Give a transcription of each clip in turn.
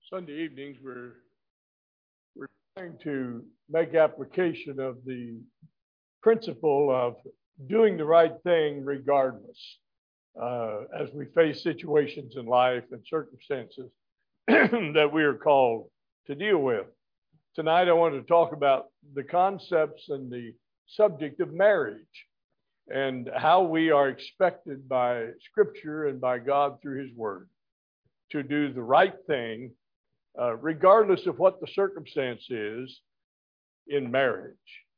Sunday evenings, we're trying to make application of the principle of doing the right thing regardless as we face situations in life and circumstances that we are called to deal with. Tonight, I want to talk about the concepts and the subject of marriage and how we are expected by Scripture and by God through His Word to do the right thing regardless of what the circumstance is in marriage.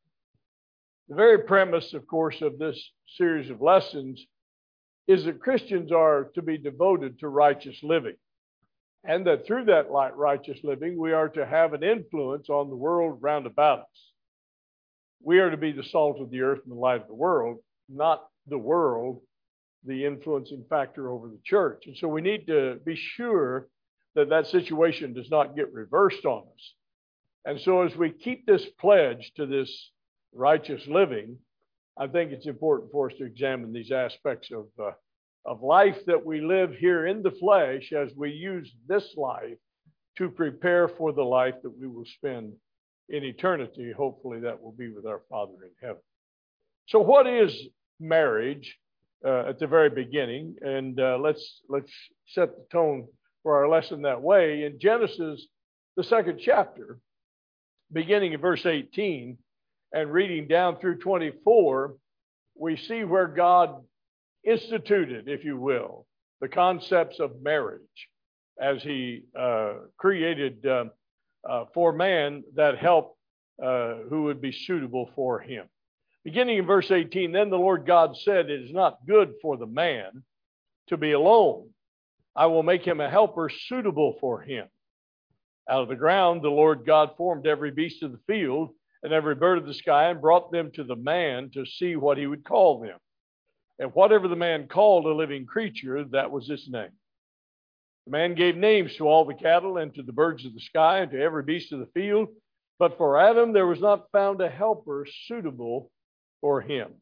The very premise, of course, of this series of lessons is that Christians are to be devoted to righteous living, and that through that righteous living, we are to have an influence on the world round about us. We are to be the salt of the earth and the light of the world, not the world, the influencing factor over the church. And so we need to be sure that that situation does not get reversed on us. And so as we keep this pledge to this righteous living, I think it's important for us to examine these aspects of life that we live here in the flesh as we use this life to prepare for the life that we will spend in eternity. Hopefully that will be with our Father in heaven. So what is marriage at the very beginning? And let's set the tone for our lesson that way. In Genesis, the second chapter, beginning in verse 18 and reading down through 24, we see where God instituted, if you will, the concepts of marriage as He created for man that help who would be suitable for him. Beginning in verse 18, then the Lord God said, it is not good for the man to be alone. I will make him a helper suitable for him. Out of the ground, the Lord God formed every beast of the field and every bird of the sky and brought them to the man to see what he would call them. And whatever the man called a living creature, that was its name. The man gave names to all the cattle and to the birds of the sky and to every beast of the field. But for Adam, there was not found a helper suitable for him.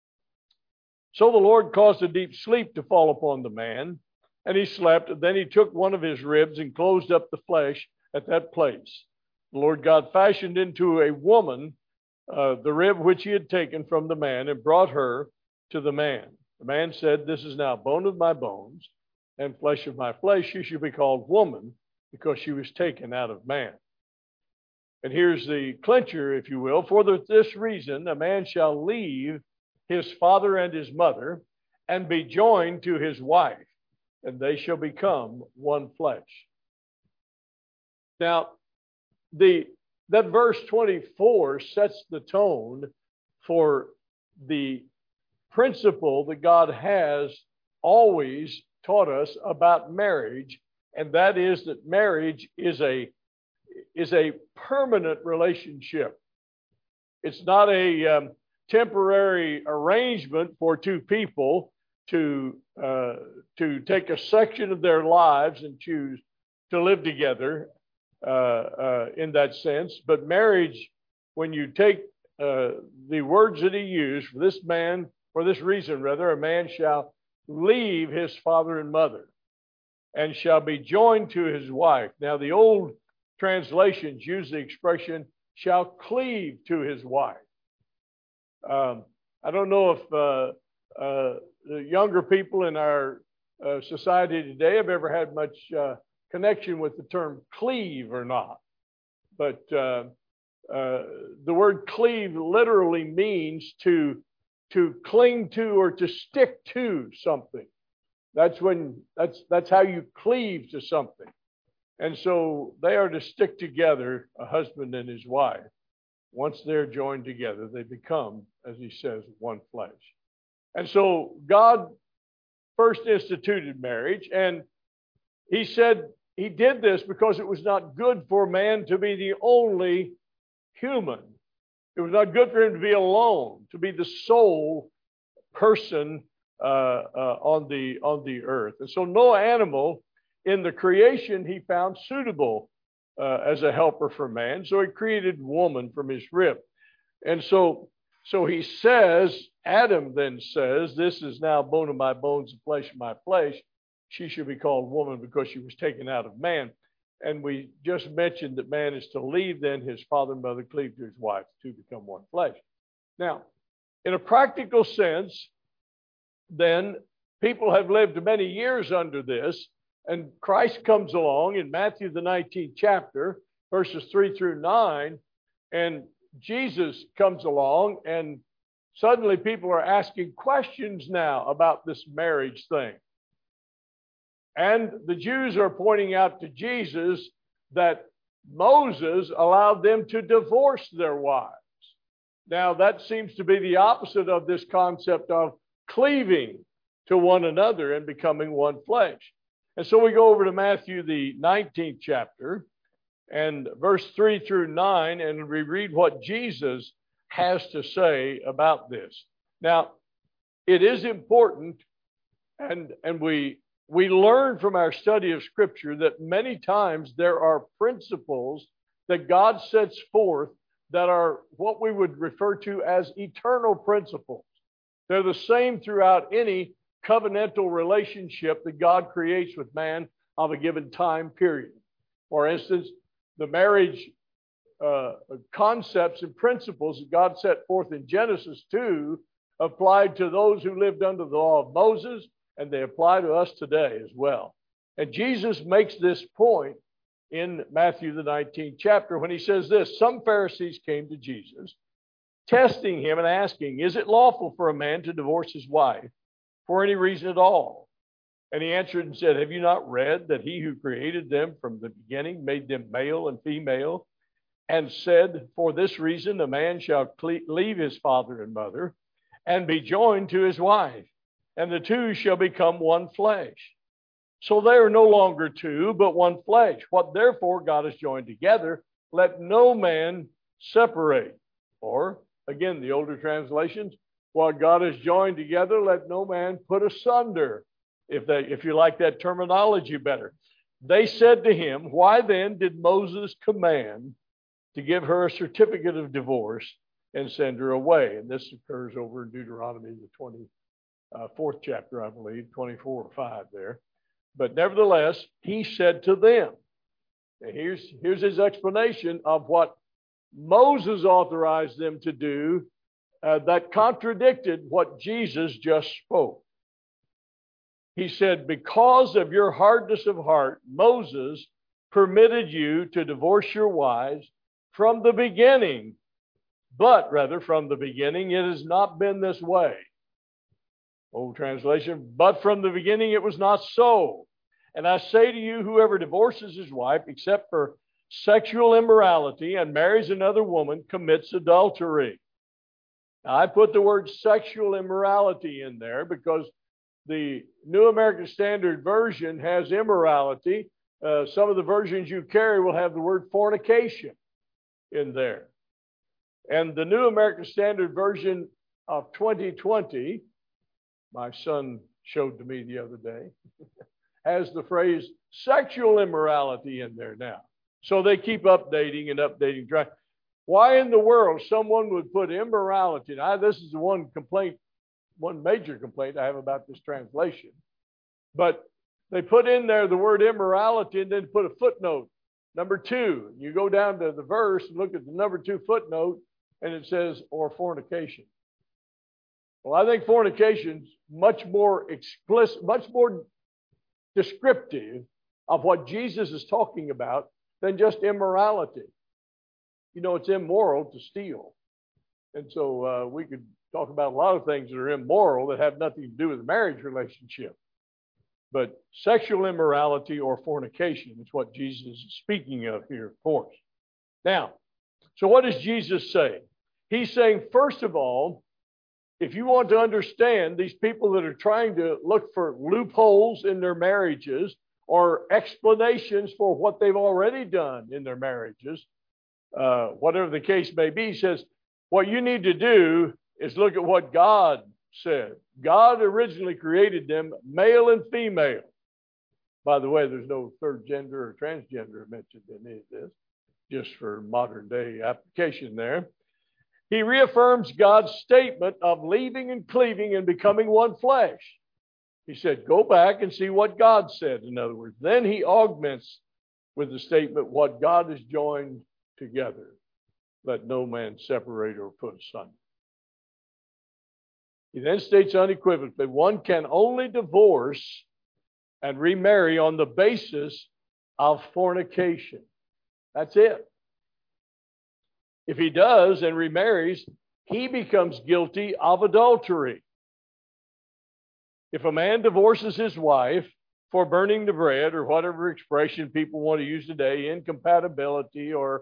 So the Lord caused a deep sleep to fall upon the man, and he slept. Then he took one of his ribs and closed up the flesh at that place. The Lord God fashioned into a woman the rib which he had taken from the man and brought her to the man. The man said, this is now bone of my bones and flesh of my flesh. She should be called woman because she was taken out of man. And here's the clincher, if you will. For this reason, a man shall leave his father and his mother and be joined to his wife, and they shall become one flesh. Now, that verse 24 sets the tone for the principle that God has always taught us about marriage, and that is that marriage is a permanent relationship. It's not a temporary arrangement for two people to take a section of their lives and choose to live together in that sense. But marriage, when you take the words that he used, for this reason, a man shall leave his father and mother and shall be joined to his wife. Now, the old translations use the expression shall cleave to his wife. I don't know if the younger people in our society today have ever had much connection with the term cleave or not. But the word cleave literally means to cling to or to stick to something. That's how you cleave to something. And so they are to stick together, a husband and his wife. Once they're joined together, they become, as he says, one flesh. And so God first instituted marriage, and he said he did this because it was not good for man to be the only human. It was not good for him to be alone, to be the sole person on the earth. And so no animal in the creation he found suitable as a helper for man. So he created woman from his rib. And so he says, Adam then says, this is now bone of my bones and flesh of my flesh. She should be called woman because she was taken out of man. And we just mentioned that man is to leave then his father and mother, cleave to his wife, to become one flesh. Now, in a practical sense, then people have lived many years under this, and Christ comes along in Matthew the 19th chapter, verses 3 through 9, and Jesus comes along, and suddenly people are asking questions now about this marriage thing. And the Jews are pointing out to Jesus that Moses allowed them to divorce their wives. Now, that seems to be the opposite of this concept of cleaving to one another and becoming one flesh. And so we go over to Matthew, the 19th chapter, and verse 3 through 9, and we read what Jesus has to say about this. Now, it is important, and we learn from our study of Scripture that many times there are principles that God sets forth that are what we would refer to as eternal principles. They're the same throughout any covenantal relationship that God creates with man of a given time period. For instance, the marriage concepts and principles that God set forth in Genesis 2 applied to those who lived under the law of Moses, and they apply to us today as well. And Jesus makes this point in Matthew the 19th chapter when he says this: some Pharisees came to Jesus, testing him and asking, is it lawful for a man to divorce his wife for any reason at all? And he answered and said, have you not read that he who created them from the beginning made them male and female, and said, for this reason a man shall leave his father and mother and be joined to his wife, and the two shall become one flesh. So they are no longer two, but one flesh. What therefore God has joined together, let no man separate. Or, again, the older translations, what God has joined together, let no man put asunder, if you like that terminology better. They said to him, why then did Moses command to give her a certificate of divorce and send her away? And this occurs over in Deuteronomy, the 24th chapter, I believe, 24 or 5 there. But nevertheless, he said to them, and here's his explanation of what Moses authorized them to do that contradicted what Jesus just spoke. He said, because of your hardness of heart, Moses permitted you to divorce your wives from the beginning. But rather, from the beginning, it has not been this way. Old translation, but from the beginning it was not so. And I say to you, whoever divorces his wife, except for sexual immorality, and marries another woman, commits adultery. Now, I put the word sexual immorality in there because the New American Standard Version has immorality. Some of the versions you carry will have the word fornication in there. And the New American Standard Version of 2020, my son showed to me the other day, has the phrase sexual immorality in there now. So they keep updating and updating. Why in the world someone would put immorality? Now, this is the one major complaint I have about this translation. But they put in there the word immorality and then put a footnote, number 2. You go down to the verse and look at the number 2 footnote, and it says, or fornication. Well, I think fornication's much more explicit, much more descriptive of what Jesus is talking about than just immorality. You know, it's immoral to steal. And so we could talk about a lot of things that are immoral that have nothing to do with the marriage relationship. But sexual immorality or fornication is what Jesus is speaking of here, of course. Now, so what does Jesus say? He's saying, first of all, if you want to understand these people that are trying to look for loopholes in their marriages or explanations for what they've already done in their marriages, whatever the case may be, he says, what you need to do is look at what God said. God originally created them male and female. By the way, there's no third gender or transgender mentioned in any of this, just for modern day application there. He reaffirms God's statement of leaving and cleaving and becoming one flesh. He said, go back and see what God said, in other words. Then he augments with the statement, what God has joined together, let no man separate or put asunder. He then states unequivocally, one can only divorce and remarry on the basis of fornication. That's it. If he does and remarries, he becomes guilty of adultery. If a man divorces his wife for burning the bread, or whatever expression people want to use today, incompatibility or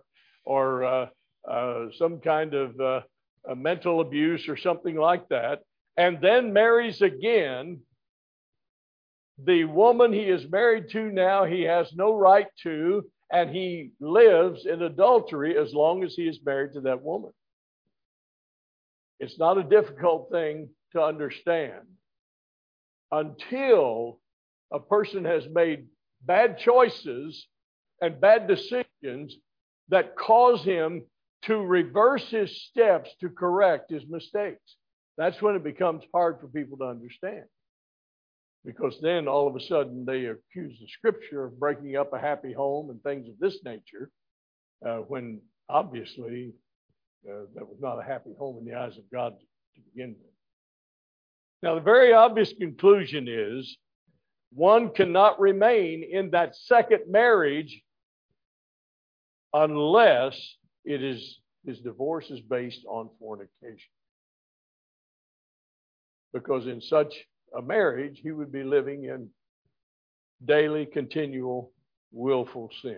some kind of a mental abuse or something like that, and then marries again, the woman he is married to now he has no right to, and he lives in adultery as long as he is married to that woman. It's not a difficult thing to understand until a person has made bad choices and bad decisions that cause him to reverse his steps to correct his mistakes. That's when it becomes hard for people to understand. Because then all of a sudden they accuse the Scripture of breaking up a happy home and things of this nature, when obviously that was not a happy home in the eyes of God to begin with. Now, the very obvious conclusion is one cannot remain in that second marriage unless his divorce is based on fornication. Because in such a marriage, he would be living in daily, continual, willful sin.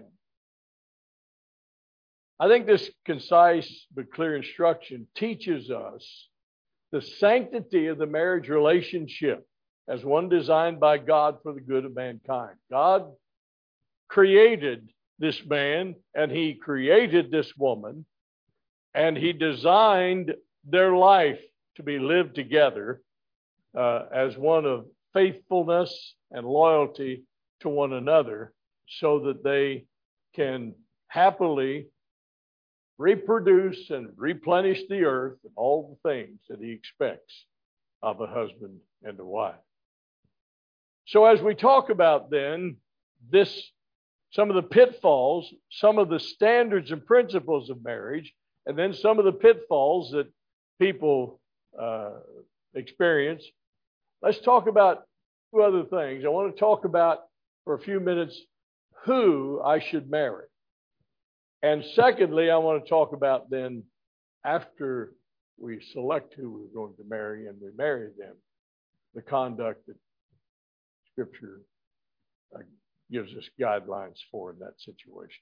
I think this concise but clear instruction teaches us the sanctity of the marriage relationship as one designed by God for the good of mankind. God created this man and he created this woman, and he designed their life to be lived together as one of faithfulness and loyalty to one another, so that they can happily reproduce and replenish the earth and all the things that he expects of a husband and a wife. So as we talk about then some of the pitfalls, some of the standards and principles of marriage, and then some of the pitfalls that people experience, let's talk about two other things. I want to talk about for a few minutes who I should marry. And secondly, I want to talk about then, after we select who we're going to marry and we marry them, the conduct that Scripture gives us guidelines for in that situation.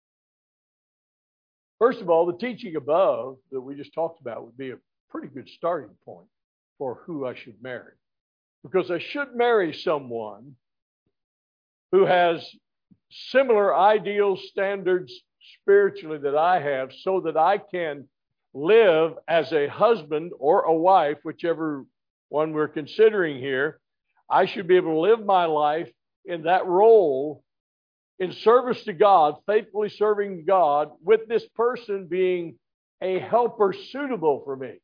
First of all, the teaching above that we just talked about would be a pretty good starting point for who I should marry. Because I should marry someone who has similar ideals, standards spiritually that I have, so that I can live as a husband or a wife, whichever one we're considering here. I should be able to live my life in that role in service to God, faithfully serving God, with this person being a helper suitable for me.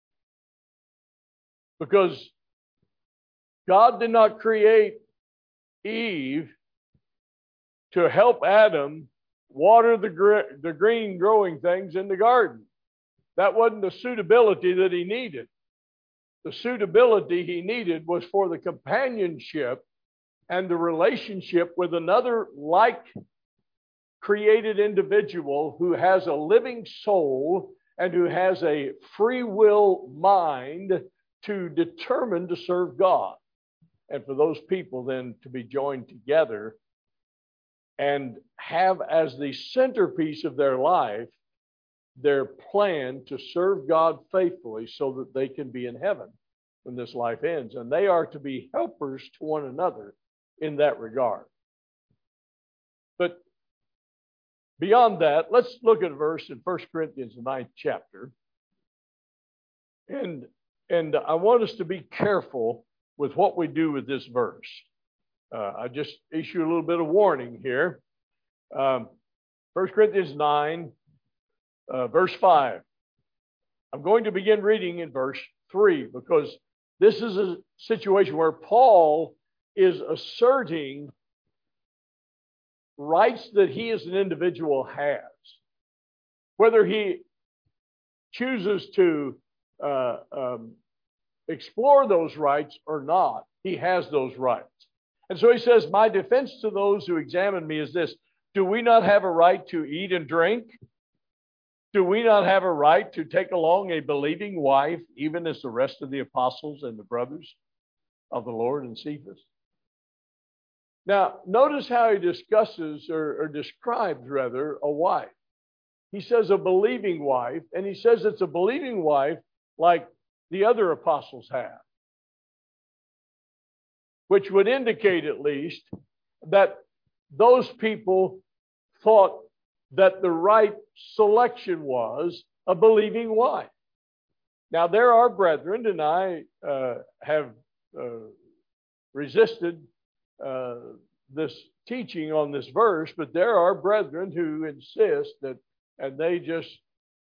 Because God did not create Eve to help Adam water the green growing things in the garden. That wasn't the suitability that he needed. The suitability he needed was for the companionship and the relationship with another like created individual who has a living soul and who has a free will mind to determine to serve God. And for those people then to be joined together and have as the centerpiece of their life their plan to serve God faithfully so that they can be in heaven when this life ends. And they are to be helpers to one another in that regard. But beyond that, let's look at a verse in 1 Corinthians, the 9th chapter. And I want us to be careful with what we do with this verse. I just issue a little bit of warning here. 1 Corinthians 9, verse 5. I'm going to begin reading in verse 3 because this is a situation where Paul is asserting rights that he as an individual has. Whether he chooses to explore those rights or not, he has those rights. And so he says, my defense to those who examine me is this: do we not have a right to eat and drink? Do we not have a right to take along a believing wife, even as the rest of the apostles and the brothers of the Lord and Cephas? Now, notice how he discusses or describes, rather, a wife. He says a believing wife, and he says it's a believing wife like the other apostles have, which would indicate at least that those people thought that the right selection was a believing wife. Now, there are brethren, and I have resisted this teaching on this verse, but there are brethren who insist that, and they just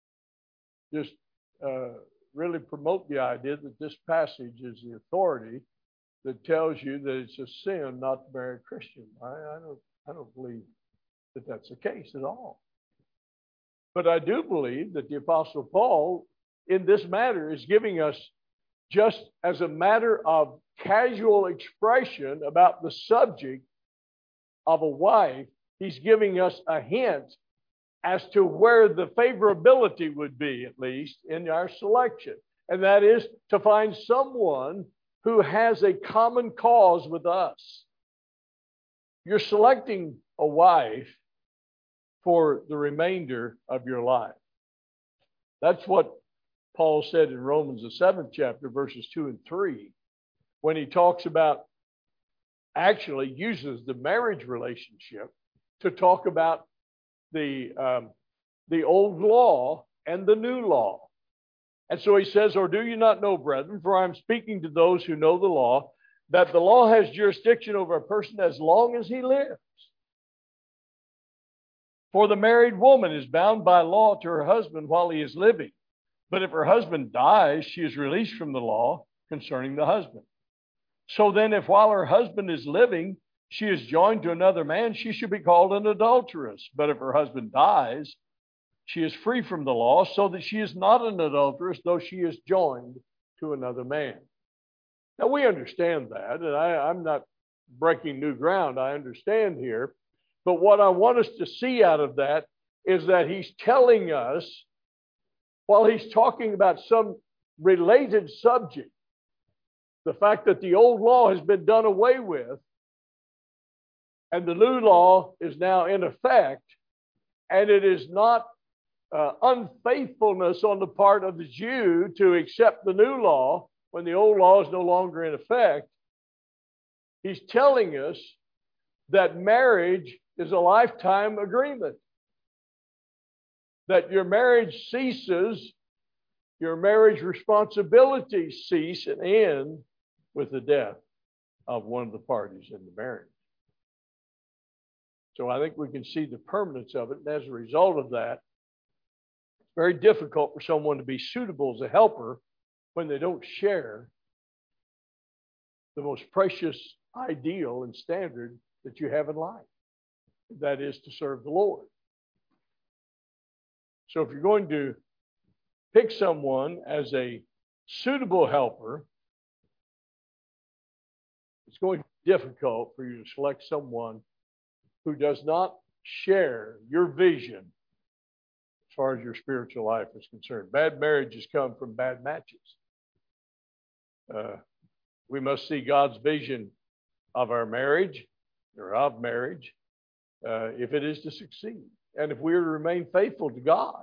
really promote the idea that this passage is the authority that tells you that it's a sin not to marry a Christian. I don't believe that that's the case at all. But I do believe that the Apostle Paul, in this matter, is giving us, just as a matter of casual expression about the subject of a wife, he's giving us a hint as to where the favorability would be, at least, in our selection. And that is to find someone who has a common cause with us. You're selecting a wife for the remainder of your life. That's what Paul said in Romans, the 7th chapter, verses 2 and 3, when he talks about, actually uses the marriage relationship to talk about the old law and the new law. And so he says, or do you not know, brethren, for I'm speaking to those who know the law, that the law has jurisdiction over a person as long as he lives. For the married woman is bound by law to her husband while he is living. But if her husband dies, she is released from the law concerning the husband. So then, if while her husband is living, she is joined to another man, she should be called an adulteress. But if her husband dies, she is free from the law, so that she is not an adulteress, though she is joined to another man. Now, we understand that, and I'm not breaking new ground. I understand here. But what I want us to see out of that is that he's telling us, while he's talking about some related subject, the fact that the old law has been done away with and the new law is now in effect, and it is not unfaithfulness on the part of the Jew to accept the new law when the old law is no longer in effect. He's telling us that marriage is a lifetime agreement. That your marriage ceases, your marriage responsibilities cease and end with the death of one of the parties in the marriage. So I think we can see the permanence of it. And as a result of that, it's very difficult for someone to be suitable as a helper when they don't share the most precious ideal and standard that you have in life. That is to serve the Lord. So if you're going to pick someone as a suitable helper, it's going to be difficult for you to select someone who does not share your vision as far as your spiritual life is concerned. Bad marriages come from bad matches. We must see God's vision of our marriage, or of marriage, if it is to succeed. And if we are to remain faithful to God,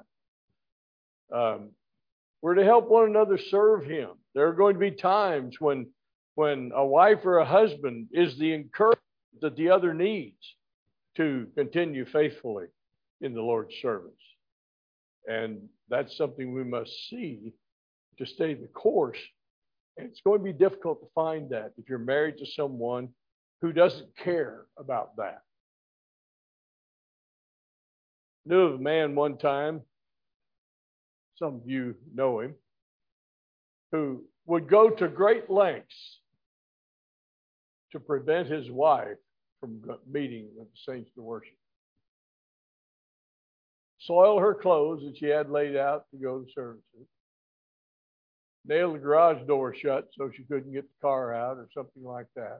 we're to help one another serve Him. There are going to be times when a wife or a husband is the encouragement that the other needs to continue faithfully in the Lord's service. And that's something we must see to stay the course. And it's going to be difficult to find that if you're married to someone who doesn't care about that. Knew of a man one time, some of you know him, who would go to great lengths to prevent his wife from meeting with the saints to worship. soil her clothes that she had laid out to go to services, nail the garage door shut so she couldn't get the car out or something like that.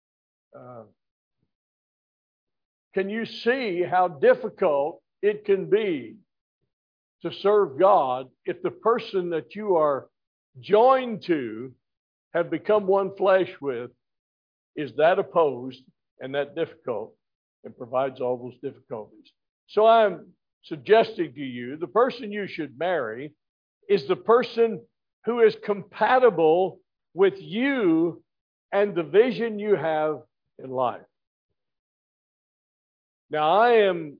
Can you see how difficult it can be to serve God if the person that you are joined to, have become one flesh with, is that opposed and that difficult and provides all those difficulties? So I'm suggesting to you the person you should marry is the person who is compatible with you and the vision you have in life. Now, I am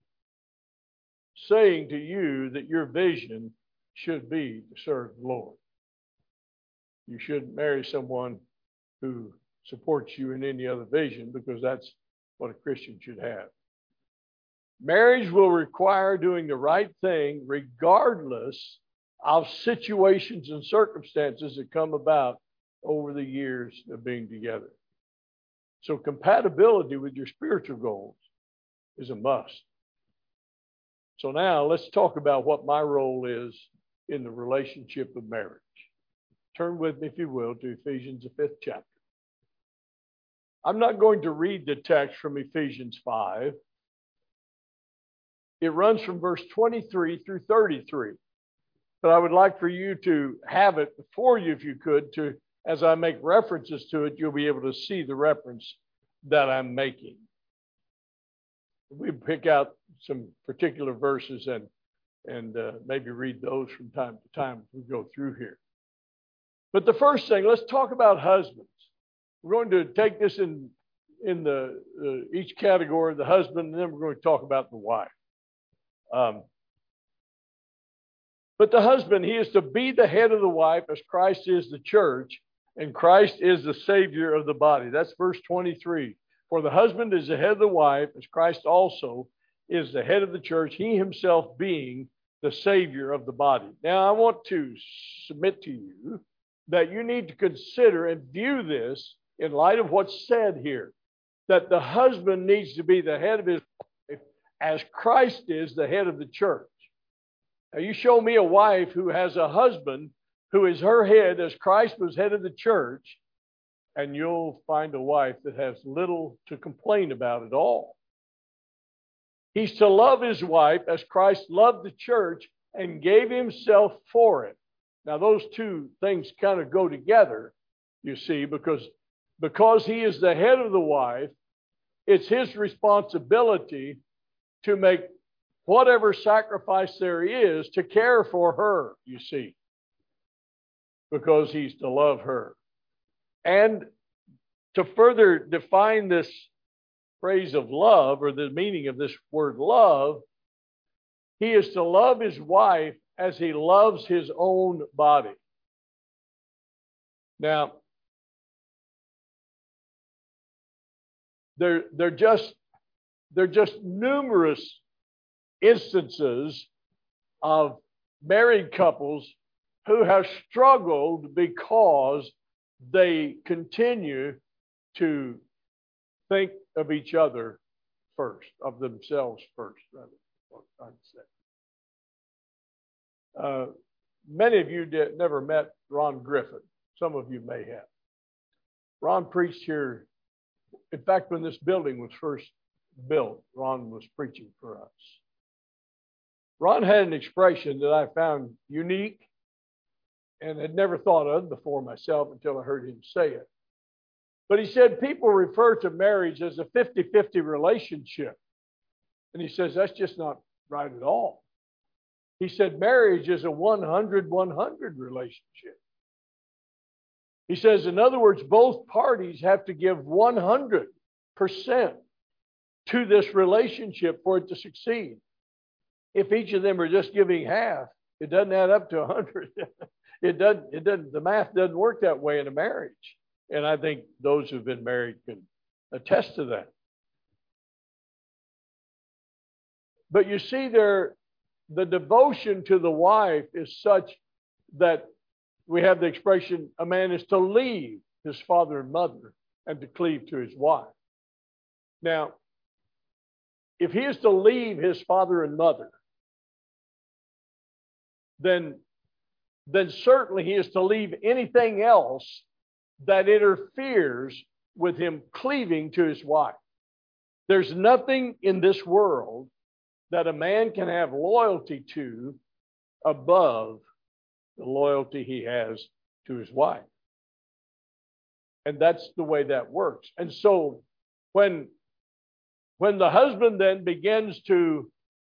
saying to you that your vision should be to serve the Lord. You shouldn't marry someone who supports you in any other vision, because that's what a Christian should have. Marriage will require doing the right thing regardless of situations and circumstances that come about over the years of being together. So compatibility with your spiritual goals is a must. So now let's talk about what my role is in the relationship of marriage. Turn with me, if you will, to Ephesians, the 5th chapter. I'm not going to read the text from Ephesians 5. It runs from verse 23 through 33. But I would like for you to have it before you, if you could, to, as I make references to it, you'll be able to see the reference that I'm making. We pick out some particular verses and maybe read those from time to time as we go through here. But the first thing, let's talk about husbands. We're going to take this in the each category of the husband, and then we're going to talk about the wife. But the husband, he is to be the head of the wife as Christ is the church, and Christ is the Savior of the body. That's verse 23. For the husband is the head of the wife, as Christ also is the head of the church, he himself being the Savior of the body. Now, I want to submit to you that you need to consider and view this in light of what's said here, that the husband needs to be the head of his wife as Christ is the head of the church. Now, you show me a wife who has a husband who is her head as Christ was head of the church, and you'll find a wife that has little to complain about at all. He's to love his wife as Christ loved the church and gave himself for it. Now, those two things kind of go together, you see, because he is the head of the wife, it's his responsibility to make whatever sacrifice there is to care for her, you see, because he's to love her. And to further define this phrase of love, or the meaning of this word love, he is to love his wife as he loves his own body. Now, there are just numerous instances of married couples who have struggled because they continue to think of each other first, of themselves first, rather. Many of you never met Ron Griffin. Some of you may have. Ron preached here. In fact, when this building was first built, Ron was preaching for us. Ron had an expression that I found unique and had never thought of before myself until I heard him say it. But he said people refer to marriage as a 50-50 relationship. And he says that's just not right at all. He said marriage is a 100-100 relationship. He says, in other words, both parties have to give 100% to this relationship for it to succeed. If each of them are just giving half, it doesn't add up to 100. It doesn't. The math doesn't work that way in a marriage. And I think those who've been married can attest to that. But you see there, the devotion to the wife is such that we have the expression, a man is to leave his father and mother and to cleave to his wife. Now, if he is to leave his father and mother, then certainly he is to leave anything else that interferes with him cleaving to his wife. There's nothing in this world that a man can have loyalty to above the loyalty he has to his wife. And that's the way that works. And so when the husband then begins to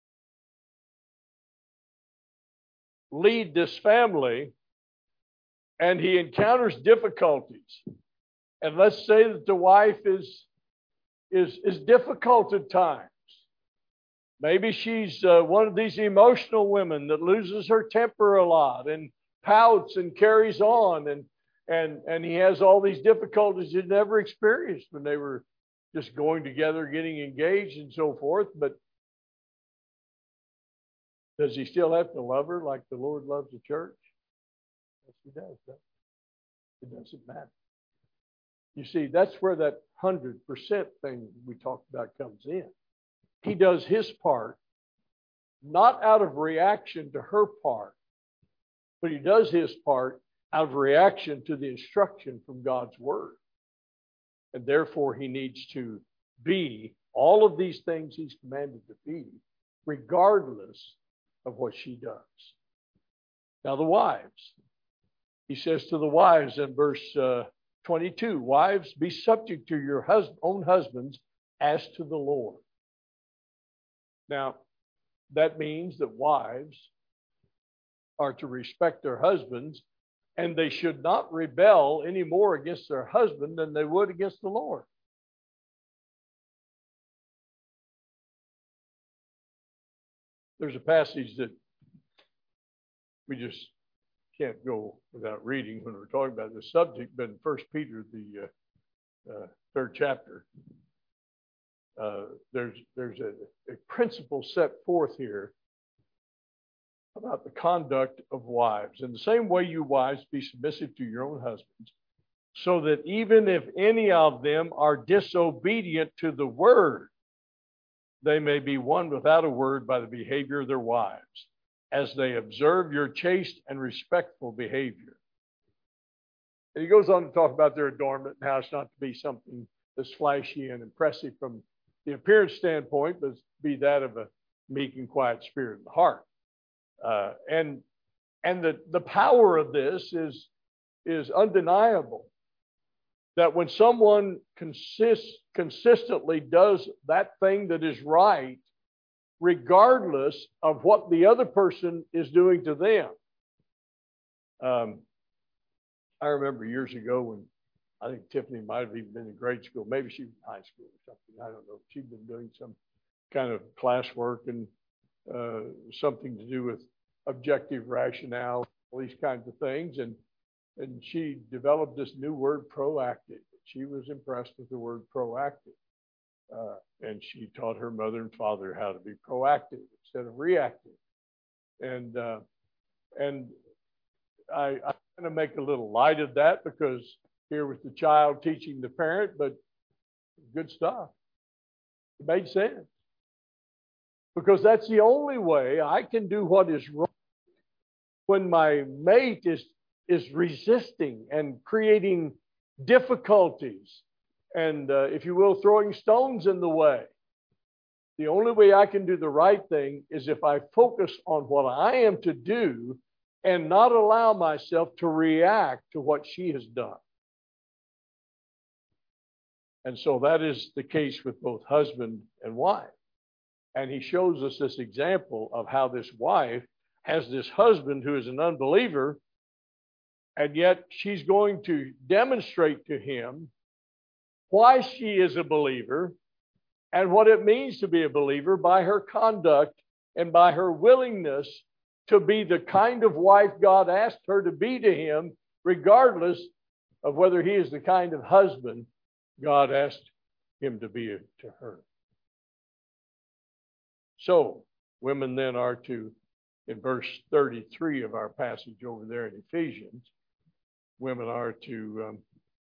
lead this family and he encounters difficulties, and let's say that the wife is difficult at times. Maybe she's one of these emotional women that loses her temper a lot and pouts and carries on, and he has all these difficulties he'd never experienced when they were just going together, getting engaged and so forth. But does he still have to love her like the Lord loves the church? Yes, he does. It doesn't matter. You see, that's where that 100% thing we talked about comes in. He does his part, not out of reaction to her part, but he does his part out of reaction to the instruction from God's Word. And therefore, he needs to be all of these things he's commanded to be, regardless of what she does. Now, the wives. He says to the wives in verse 22, wives, be subject to your own husbands as to the Lord. Now, that means that wives are to respect their husbands, and they should not rebel any more against their husband than they would against the Lord. There's a passage that we just can't go without reading when we're talking about this subject, but in 1 Peter, the third chapter, there's a principle set forth here about the conduct of wives. In the same way, you wives, be submissive to your own husbands, so that even if any of them are disobedient to the word, they may be won without a word by the behavior of their wives, as they observe your chaste and respectful behavior. And he goes on to talk about their adornment and how it's not to be something that's flashy and impressive from the appearance standpoint, but be that of a meek and quiet spirit in the heart. And the power of this is undeniable. That when someone consistently does that thing that is right, regardless of what the other person is doing to them. I remember years ago when I think Tiffany might have even been in grade school. Maybe she was in high school or something. I don't know. She'd been doing some kind of classwork and something to do with objective rationale, all these kinds of things. And she developed this new word, proactive. She was impressed with the word proactive. And she taught her mother and father how to be proactive instead of reactive. And I kind of make a little light of that because here was the child teaching the parent, but good stuff. It made sense. Because that's the only way I can do what is wrong when my mate is resisting and creating difficulties and, if you will, throwing stones in the way. The only way I can do the right thing is if I focus on what I am to do and not allow myself to react to what she has done. And so that is the case with both husband and wife. And he shows us this example of how this wife has this husband who is an unbeliever, and yet she's going to demonstrate to him why she is a believer and what it means to be a believer by her conduct and by her willingness to be the kind of wife God asked her to be to him, regardless of whether he is the kind of husband God asked him to be to her. So, women then are to, in verse 33 of our passage over there in Ephesians, women are to,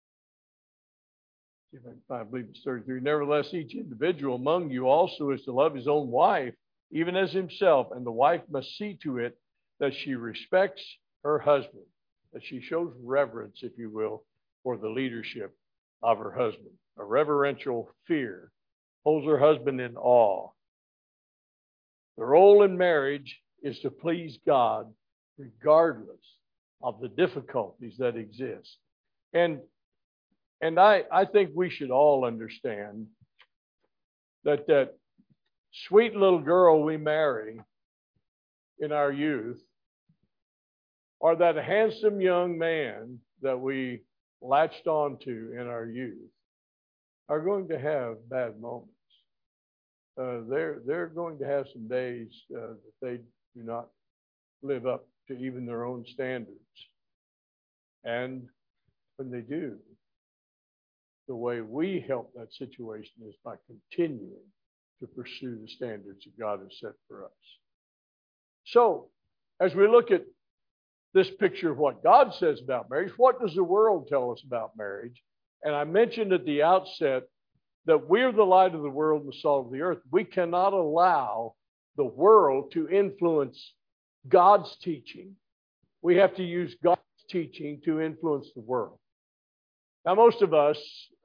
I believe it's 33, nevertheless, each individual among you also is to love his own wife, even as himself, and the wife must see to it that she respects her husband, that she shows reverence, if you will, for the leadership of her husband. A reverential fear holds her husband in awe. The role in marriage is to please God regardless of the difficulties that exist. And I think we should all understand that sweet little girl we marry in our youth, or that handsome young man that we latched onto in our youth, are going to have bad moments. They're going to have some days that they do not live up to even their own standards. And when they do, the way we help that situation is by continuing to pursue the standards that God has set for us. So, as we look at this picture of what God says about marriage, what does the world tell us about marriage? And I mentioned at the outset that we're the light of the world and the salt of the earth. We cannot allow the world to influence God's teaching. We have to use God's teaching to influence the world. Now, most of us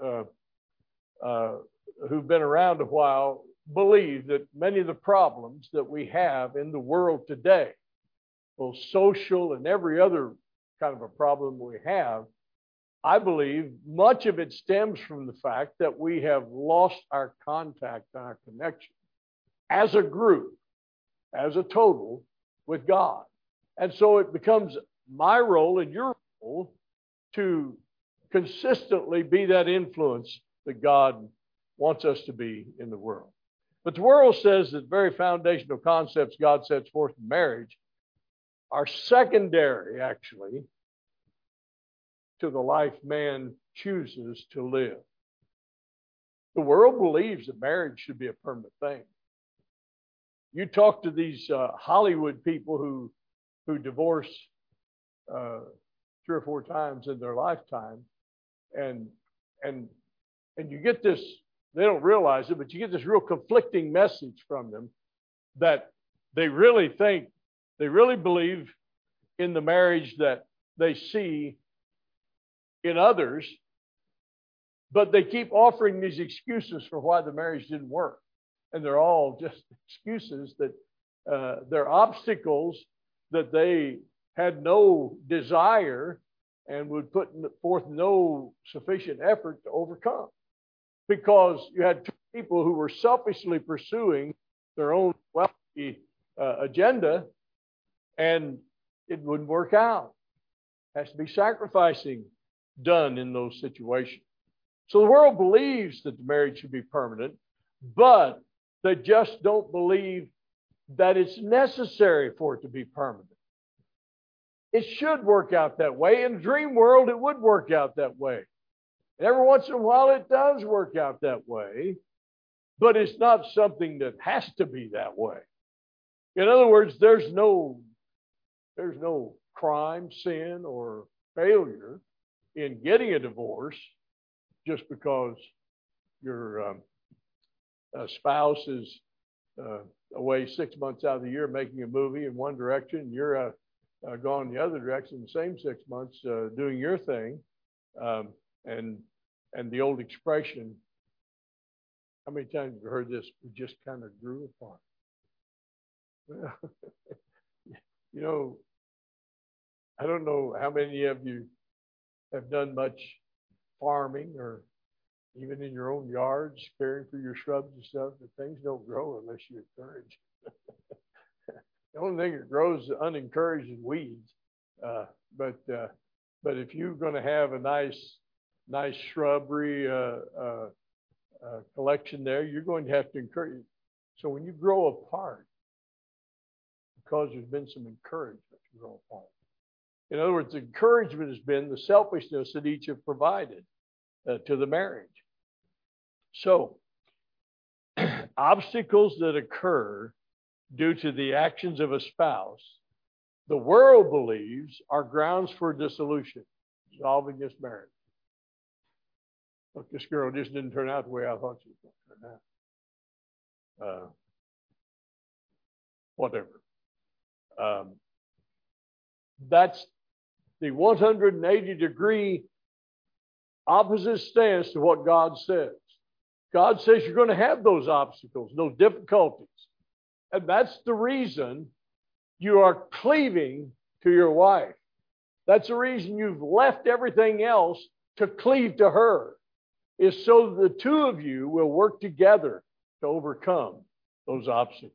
who've been around a while believe that many of the problems that we have in the world today, both social and every other kind of a problem we have, I believe much of it stems from the fact that we have lost our contact and our connection as a group, as a total, with God. And so it becomes my role and your role to consistently be that influence that God wants us to be in the world. But the world says that very foundational concepts God sets forth in marriage are secondary, actually, to the life man chooses to live. The world believes that marriage should be a permanent thing. You talk to these Hollywood people who divorce 3 or 4 times in their lifetime, and you get this, they don't realize it, but you get this real conflicting message from them that they really believe in the marriage that they see in others, but they keep offering these excuses for why the marriage didn't work. And they're all just excuses that they're obstacles that they had no desire and would put forth no sufficient effort to overcome. Because you had 2 people who were selfishly pursuing their own wealthy agenda, and it wouldn't work out. It has to be sacrificing done in those situations. So the world believes that the marriage should be permanent, but they just don't believe that it's necessary for it to be permanent. It should work out that way. In a dream world, it would work out that way. And every once in a while, it does work out that way, but it's not something that has to be that way. In other words, there's no crime, sin, or failure in getting a divorce just because your spouse is away 6 months out of the year making a movie in one direction, and you're gone the other direction the same 6 months doing your thing. And the old expression, how many times have you heard this? We just kind of grew apart. You know, I don't know how many of you have done much farming or even in your own yards, caring for your shrubs and stuff, but things don't grow unless you encourage. The only thing that grows unencouraged is weeds. But if you're going to have a nice shrubbery collection there, you're going to have to encourage. So when you grow apart, because there's been some encouragement to grow apart. In other words, the encouragement has been the selfishness that each have provided to the marriage. So, obstacles that occur due to the actions of a spouse, the world believes are grounds for dissolution, dissolving this marriage. Look, this girl just didn't turn out the way I thought she was going to turn out. Whatever. That's the 180-degree opposite stance to what God says. God says you're going to have those obstacles, those difficulties. And that's the reason you are cleaving to your wife. That's the reason you've left everything else to cleave to her, is so the two of you will work together to overcome those obstacles.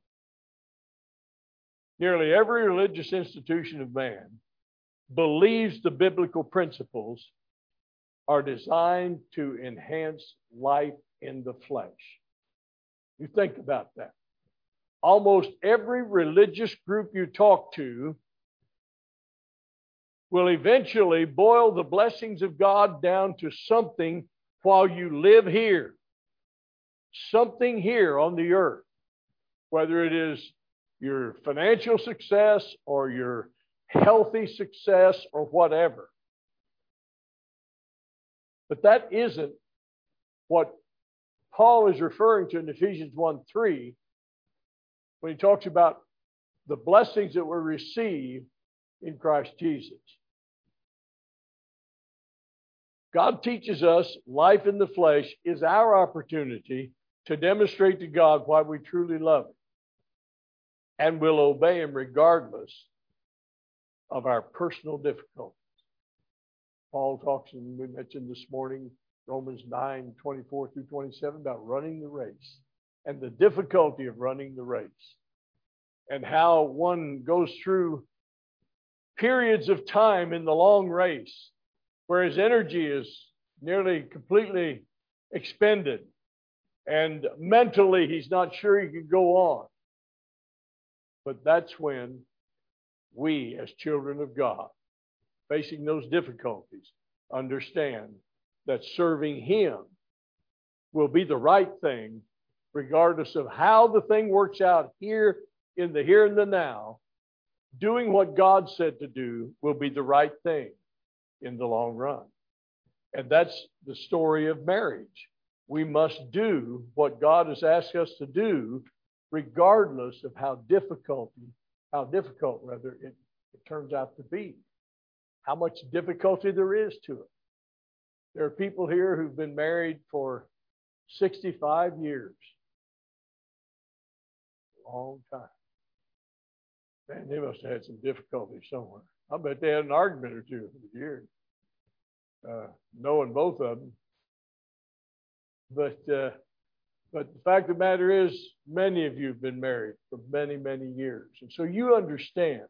Nearly every religious institution of man believes the biblical principles are designed to enhance life in the flesh. You think about that. Almost every religious group you talk to will eventually boil the blessings of God down to something while you live here. Something here on the earth. Whether it is your financial success or your healthy success or whatever. But that isn't what Paul is referring to in Ephesians 1:3 when he talks about the blessings that we receive in Christ Jesus. God teaches us life in the flesh is our opportunity to demonstrate to God why we truly love Him and will obey Him regardless of our personal difficulties. Paul talks, and we mentioned this morning, Romans 9:24-27, about running the race and the difficulty of running the race and how one goes through periods of time in the long race where his energy is nearly completely expended and mentally he's not sure he can go on. But that's when we, as children of God, facing those difficulties, understand that serving Him will be the right thing, regardless of how the thing works out here in the here and the now. Doing what God said to do will be the right thing in the long run. And that's the story of marriage. We must do what God has asked us to do, regardless of how difficult it turns out to be. How much difficulty there is to it. There are people here who've been married for 65 years. A long time. Man, they must have had some difficulty somewhere. I bet they had an argument or two for years. Knowing both of them. But the fact of the matter is, many of you have been married for many, many years. And so you understand.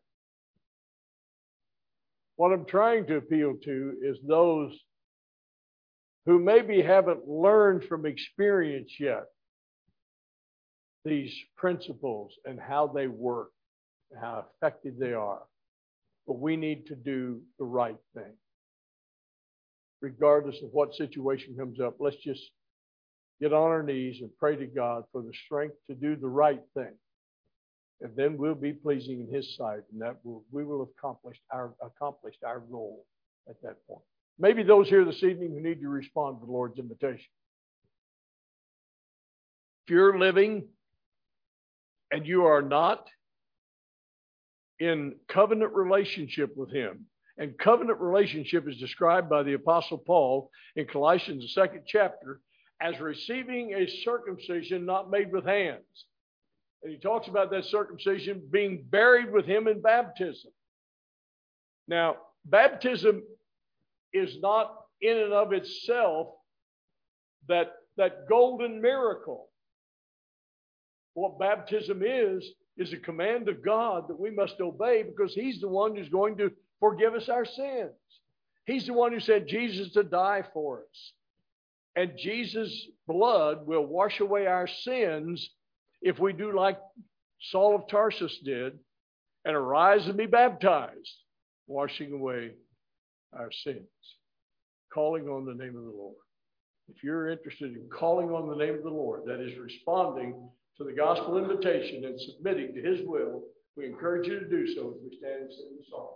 What I'm trying to appeal to is those who maybe haven't learned from experience yet these principles and how they work, and how effective they are. But we need to do the right thing. Regardless of what situation comes up, let's just get on our knees and pray to God for the strength to do the right thing. And then we'll be pleasing in His sight, and we will have accomplished our goal at that point. Maybe those here this evening who need to respond to the Lord's invitation. If you're living and you are not in covenant relationship with Him, and covenant relationship is described by the Apostle Paul in Colossians, the 2nd chapter, as receiving a circumcision not made with hands. And he talks about that circumcision being buried with Him in baptism. Now, baptism is not in and of itself that golden miracle. What baptism is a command of God that we must obey, because He's the one who's going to forgive us our sins. He's the one who sent Jesus to die for us. And Jesus' blood will wash away our sins if we do like Saul of Tarsus did and arise and be baptized, washing away our sins, calling on the name of the Lord. If you're interested in calling on the name of the Lord, that is responding to the gospel invitation and submitting to His will, we encourage you to do so as we stand and sing the song.